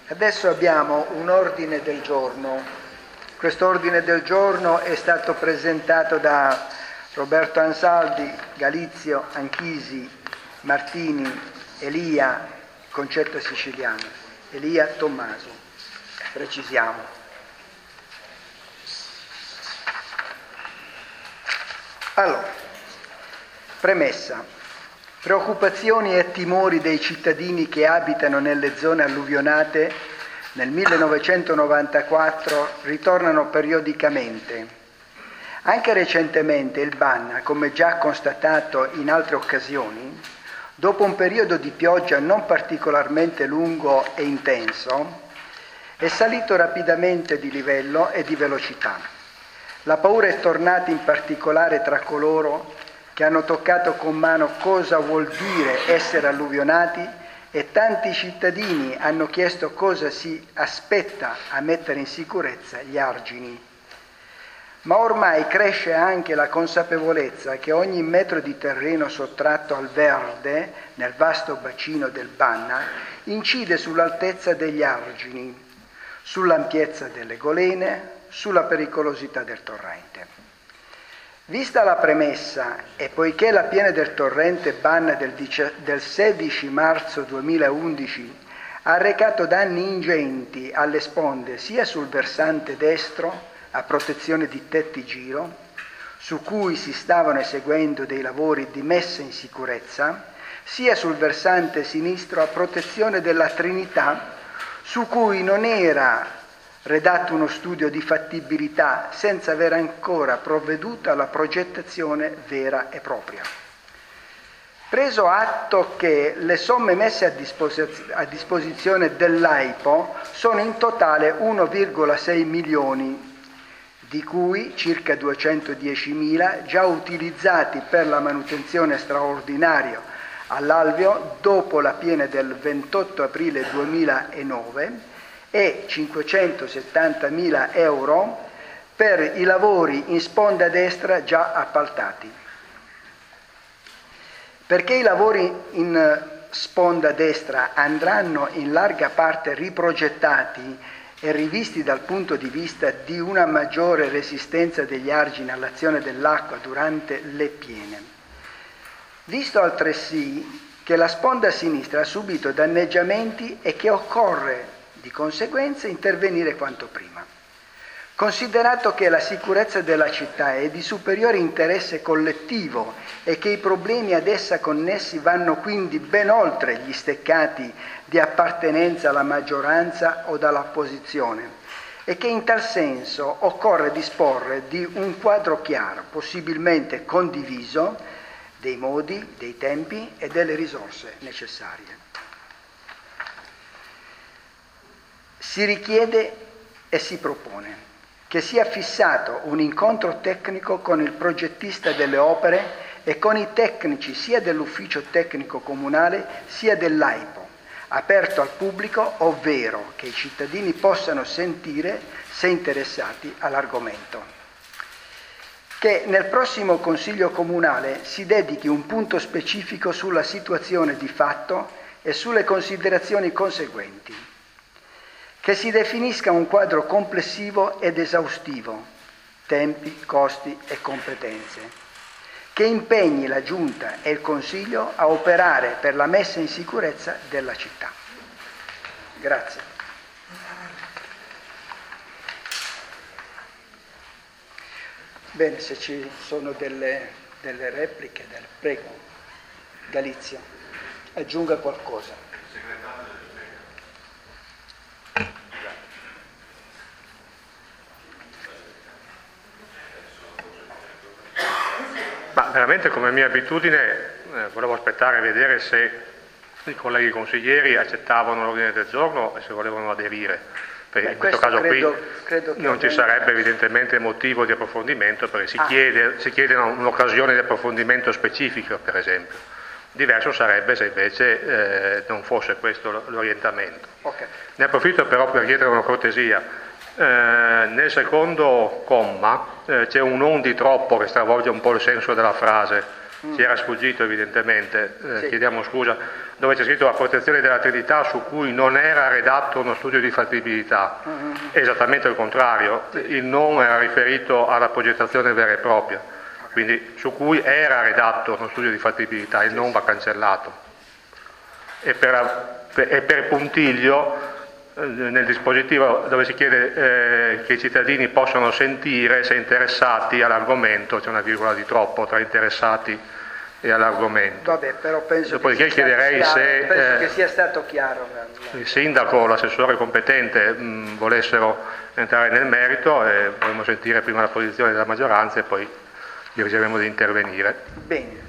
Adesso abbiamo un ordine del giorno. Questo ordine del giorno è stato presentato da Roberto Ansaldi, Galizio, Anchisi, Martini, Elia, Concetta Siciliano, Elia Tommaso. Precisiamo. Allora, premessa. Preoccupazioni e timori dei cittadini che abitano nelle zone alluvionate nel 1994 ritornano periodicamente. Anche recentemente il Banna, come già constatato in altre occasioni, dopo un periodo di pioggia non particolarmente lungo e intenso, è salito rapidamente di livello e di velocità. La paura è tornata in particolare tra coloro che hanno toccato con mano cosa vuol dire essere alluvionati e tanti cittadini hanno chiesto cosa si aspetta a mettere in sicurezza gli argini. Ma ormai cresce anche la consapevolezza che ogni metro di terreno sottratto al verde nel vasto bacino del Banna incide sull'altezza degli argini, sull'ampiezza delle golene, sulla pericolosità del torrente. Vista la premessa e poiché la piena del torrente Banna del 16 marzo 2011 ha arrecato danni ingenti alle sponde sia sul versante destro a protezione di tetti giro, su cui si stavano eseguendo dei lavori di messa in sicurezza, sia sul versante sinistro a protezione della Trinità, su cui non era redatto uno studio di fattibilità senza aver ancora provveduto alla progettazione vera e propria. Preso atto che le somme messe a disposizione dell'AIPO sono in totale 1,6 milioni, di cui circa 210.000 già utilizzati per la manutenzione straordinaria all'alveo dopo la piena del 28 aprile 2009, e 570.000 euro per i lavori in sponda destra già appaltati. Perché i lavori in sponda destra andranno in larga parte riprogettati e rivisti dal punto di vista di una maggiore resistenza degli argini all'azione dell'acqua durante le piene. Visto altresì che la sponda sinistra ha subito danneggiamenti e che occorre di conseguenza intervenire quanto prima. Considerato che la sicurezza della città è di superiore interesse collettivo e che i problemi ad essa connessi vanno quindi ben oltre gli steccati di appartenenza alla maggioranza o dall'opposizione, e che in tal senso occorre disporre di un quadro chiaro, possibilmente condiviso, dei modi, dei tempi e delle risorse necessarie. Si richiede e si propone che sia fissato un incontro tecnico con il progettista delle opere e con i tecnici sia dell'ufficio tecnico comunale sia dell'AIPO, aperto al pubblico, ovvero che i cittadini possano sentire se interessati all'argomento. Che nel prossimo Consiglio Comunale si dedichi un punto specifico sulla situazione di fatto e sulle considerazioni conseguenti. Che si definisca un quadro complessivo ed esaustivo, tempi, costi e competenze, che impegni la Giunta e il Consiglio a operare per la messa in sicurezza della città. Grazie. Bene, se ci sono delle repliche, prego. Galizio, aggiunga qualcosa. Veramente, come mia abitudine, volevo aspettare e vedere se i colleghi consiglieri accettavano l'ordine del giorno e se volevano aderire. Perché in questo caso credo non ci sarebbe evidentemente motivo di approfondimento, perché si chiede un'occasione di approfondimento specifico, per esempio. Diverso sarebbe se invece non fosse questo l'orientamento. Okay. Ne approfitto però per chiedere una cortesia. Nel secondo comma c'è un non di troppo che stravolge un po' il senso della frase. ci era sfuggito evidentemente, sì. Chiediamo scusa, dove c'è scritto la protezione della Trinità su cui non era redatto uno studio di fattibilità, esattamente il contrario, il non era riferito alla progettazione vera e propria, quindi su cui era redatto uno studio di fattibilità, il non va cancellato. E per puntiglio, nel dispositivo dove si chiede che i cittadini possano sentire se interessati all'argomento, c'è una virgola di troppo tra interessati e all'argomento. Vabbè, però penso dopodiché chiederei se penso che sia stato chiaro. Il sindaco o l'assessore competente volessero entrare nel merito e vorremmo sentire prima la posizione della maggioranza e poi dirigeremo di intervenire. Bene.